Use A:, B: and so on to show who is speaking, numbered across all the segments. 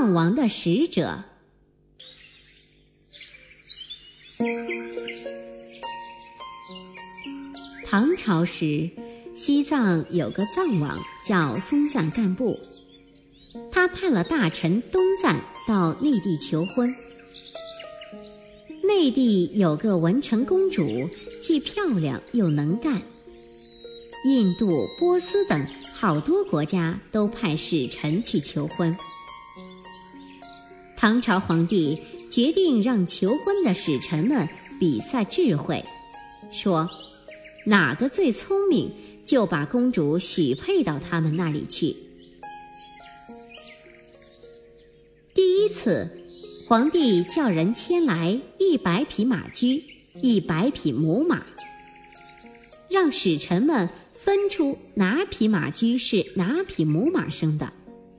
A: 藏王的使者。唐朝时，西藏有个藏王叫松赞干布，他派了大臣东赞到内地求婚。内地有个文成公主，既漂亮又能干。印度、波斯等好多国家都派使臣去求婚。唐朝皇帝决定让求婚的使臣们比赛智慧，说哪个最聪明，就把公主许配到他们那里去。第一次，皇帝叫人牵来100匹马驹，100匹母马，让使臣们分出哪匹马驹是哪匹母马生的。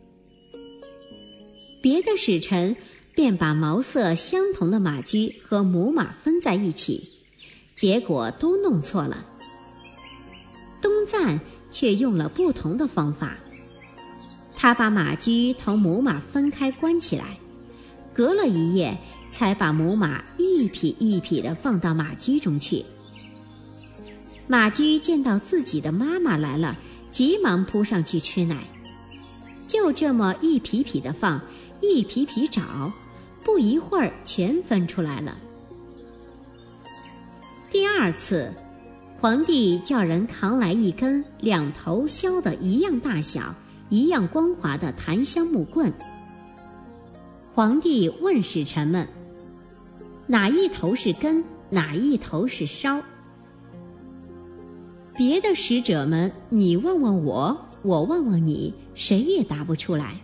A: 别的使臣便把毛色相同的马驹和母马分在一起，结果都弄错了。东赞却用了不同的方法，他把马驹同母马分开关起来，隔了1夜才把母马一匹一匹地放到马驹中去。马驹见到自己的妈妈来了，急忙扑上去吃奶，就这么一匹匹地放，一匹匹找，不一会儿全分出来了。第二次，皇帝叫人扛来一根2头削得一样大小、一样光滑的檀香木棍。皇帝问使臣们，哪一头是根，哪一头是梢？别的使者们你问问我，我问问你，谁也答不出来。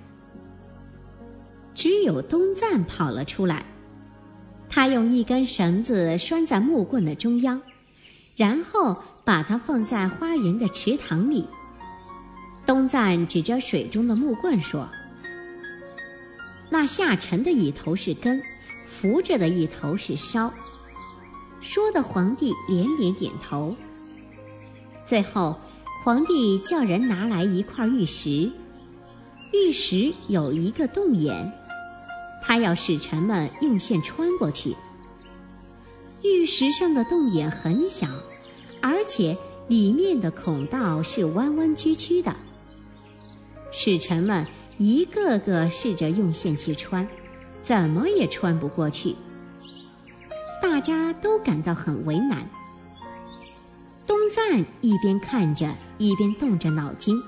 A: 只有东赞跑了出来，他用一根绳子拴在木棍的中央，然后把它放在花园的池塘里。东赞指着水中的木棍说，那下沉的一头是根，浮着的一头是梢。说的皇帝连连点头。最后，皇帝叫人拿来一块玉石，玉石有一个洞眼，他要使臣们用线穿过去。玉石上的洞眼很小，而且里面的孔道是弯弯曲曲的。使臣们一个个试着用线去穿，怎么也穿不过去，大家都感到很为难。东赞一边看着，一边动着脑筋。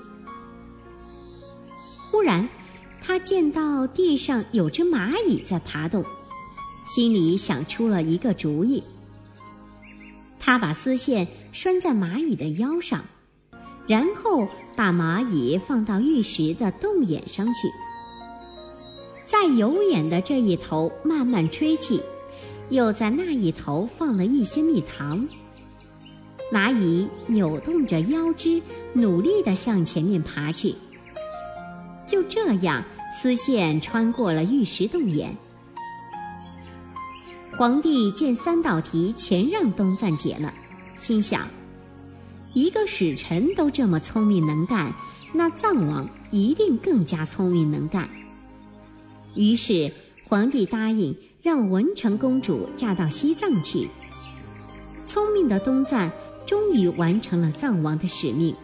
A: 忽然，他见到地上有只蚂蚁在爬动，心里想出了一个主意。他把丝线拴在蚂蚁的腰上，然后把蚂蚁放到玉石的洞眼上去，在有眼的这一头慢慢吹气，又在那一头放了一些蜜糖。蚂蚁扭动着腰肢，努力地向前面爬去。就这样，丝线穿过了玉石洞眼。皇帝见3道题全让东赞解了，心想，一个使臣都这么聪明能干，那藏王一定更加聪明能干。于是皇帝答应让文成公主嫁到西藏去。聪明的东赞终于完成了藏王的使命。